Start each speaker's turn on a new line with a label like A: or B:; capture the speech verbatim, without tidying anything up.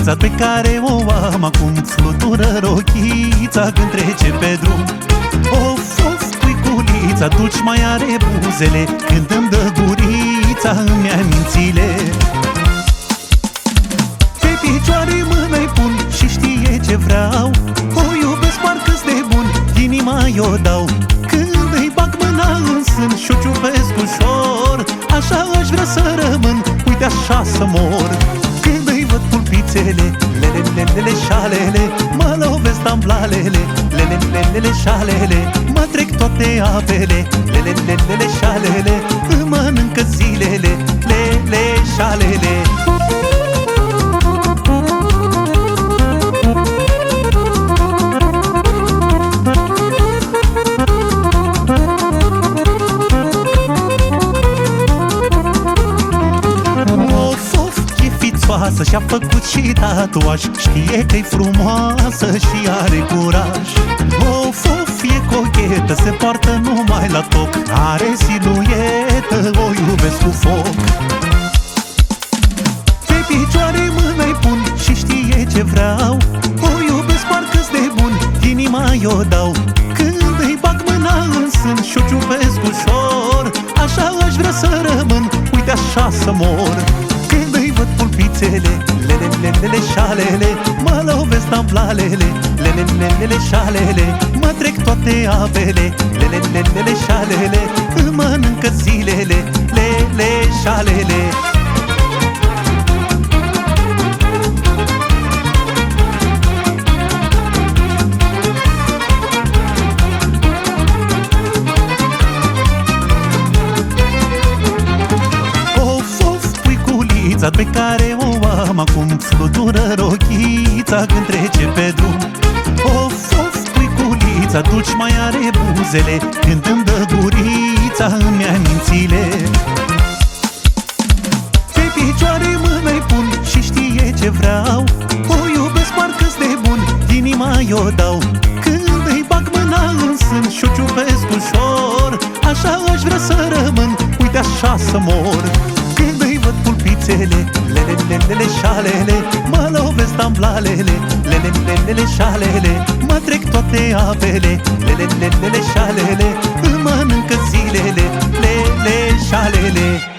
A: cuculița pe care o am acum flutură rochița când trece pe drum. Of, of, cuculița, dulci mai are buzele când îmi dă gurița îmi amințile. Pe picioare mâna-i pun și știe ce vreau, o iubesc parcă-s de bun, inima i-o dau. Când îi bag mâna în sân și-o ciupesc ușor, așa aș vrea să rămân, uite așa să mor. Când îi văd pulpițele, lele-lele șalele, mă lovesc tamblalele, lele-lele șalele, mă trec toate apele, lele-lele șalele, îmi mănâncă zilele, lele șalele. Și-a făcut și tatuaj, știe că-i frumoasă și are curaj. Of, of, e cochetă, se poartă numai la toc, are siluetă, o iubesc cu foc. Pe picioare mâna-i pun și știe ce vreau, o iubesc parcă-s de bun, inima i-o dau. Când îi bag mâna în sân și-o ciupesc ușor, așa aș vrea să rămân, uite așa să mor. Când îi văd pulpițele, lele-lele șalele, mă lovesc tamblalele, lele-lele șalele, mă trec toate apele, lele-lele șalele, îmi mănâncă zilele, lele șalele. Pe care o am acum flutură rochița când trece pe drum. Of, of, cuiculița, dulci mai are buzele când îmi dă gurița îmi amințile. Pe picioare mâna-i pun și știe ce vreau, o iubesc parcă-s de bun, inima i-o dau. Când îi bag mâna în sân și-o ciupesc ușor, așa aș vrea să rămân, uite așa să mor. Când îi văd pulpițele, lele-lele șalele, mă lovesc tamblalele, lele-lele șalele, mă trec toate apele, lele-lele șalele, îmi mănâncă zilele, lele șalele.